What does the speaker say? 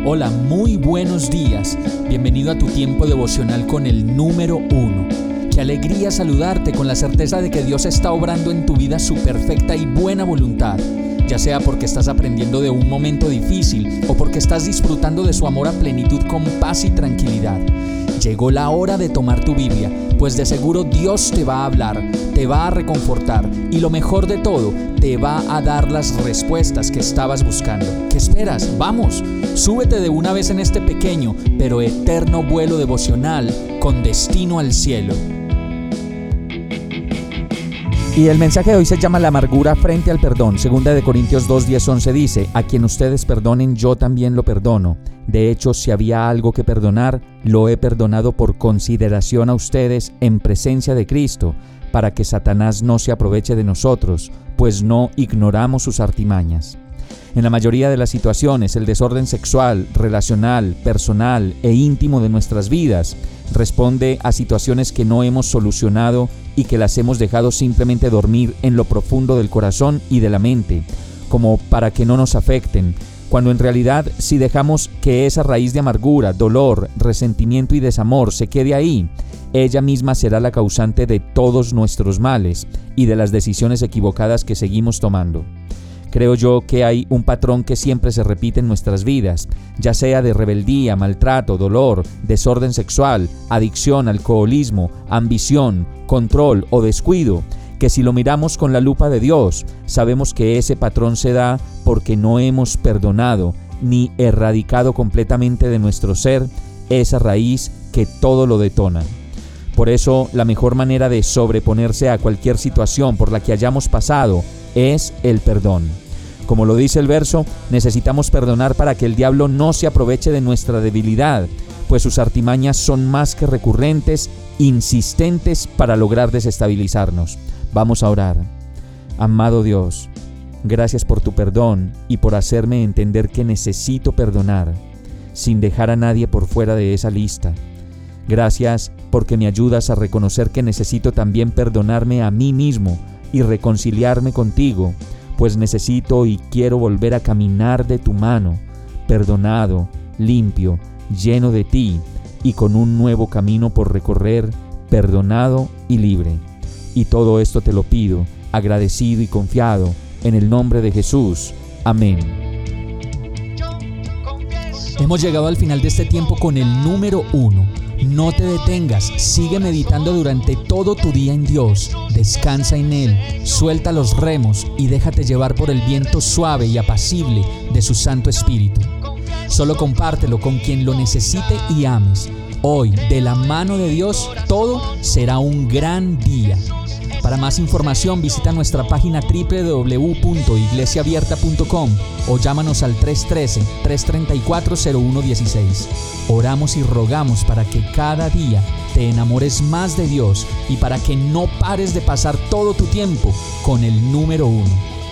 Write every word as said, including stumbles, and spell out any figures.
Hola, muy buenos días. Bienvenido a tu tiempo devocional con el número uno. Qué alegría saludarte con la certeza de que Dios está obrando en tu vida su perfecta y buena voluntad, ya sea porque estás aprendiendo de un momento difícil o porque estás disfrutando de su amor a plenitud con paz y tranquilidad. Llegó la hora de tomar tu Biblia, pues de seguro Dios te va a hablar, te va a reconfortar y lo mejor de todo, te va a dar las respuestas que estabas buscando. ¿Qué esperas? ¡Vamos! Súbete de una vez en este pequeño pero eterno vuelo devocional con destino al cielo. Y el mensaje de hoy se llama La amargura frente al perdón. Segunda de Corintios dos, diez, once dice: A quien ustedes perdonen, yo también lo perdono. De hecho, si había algo que perdonar, lo he perdonado por consideración a ustedes en presencia de Cristo, para que Satanás no se aproveche de nosotros, pues no ignoramos sus artimañas. En la mayoría de las situaciones, el desorden sexual, relacional, personal e íntimo de nuestras vidas responde a situaciones que no hemos solucionado y que las hemos dejado simplemente dormir en lo profundo del corazón y de la mente, como para que no nos afecten, cuando en realidad si dejamos que esa raíz de amargura, dolor, resentimiento y desamor se quede ahí, ella misma será la causante de todos nuestros males y de las decisiones equivocadas que seguimos tomando. Creo yo que hay un patrón que siempre se repite en nuestras vidas, ya sea de rebeldía, maltrato, dolor, desorden sexual, adicción, alcoholismo, ambición, control o descuido, que si lo miramos con la lupa de Dios, sabemos que ese patrón se da porque no hemos perdonado ni erradicado completamente de nuestro ser esa raíz que todo lo detona. Por eso, la mejor manera de sobreponerse a cualquier situación por la que hayamos pasado es el perdón. Como lo dice el verso, necesitamos perdonar para que el diablo no se aproveche de nuestra debilidad, pues sus artimañas son más que recurrentes, insistentes para lograr desestabilizarnos. Vamos a orar. Amado Dios, gracias por tu perdón y por hacerme entender que necesito perdonar, sin dejar a nadie por fuera de esa lista. Gracias porque me ayudas a reconocer que necesito también perdonarme a mí mismo y reconciliarme contigo, pues necesito y quiero volver a caminar de tu mano, perdonado, limpio, lleno de ti y con un nuevo camino por recorrer, perdonado y libre. Y todo esto te lo pido, agradecido y confiado, en el nombre de Jesús. Amén. Hemos llegado al final de este tiempo con el número uno. No te detengas, sigue meditando durante todo tu día en Dios, descansa en Él, suelta los remos y déjate llevar por el viento suave y apacible de su Santo Espíritu. Solo compártelo con quien lo necesite y ames. Hoy, de la mano de Dios, todo será un gran día. Para más información visita nuestra página doble u doble u doble u punto iglesia abierta punto com o llámanos al tres uno tres, tres tres cuatro, cero uno uno seis. Oramos y rogamos para que cada día te enamores más de Dios y para que no pares de pasar todo tu tiempo con el número uno.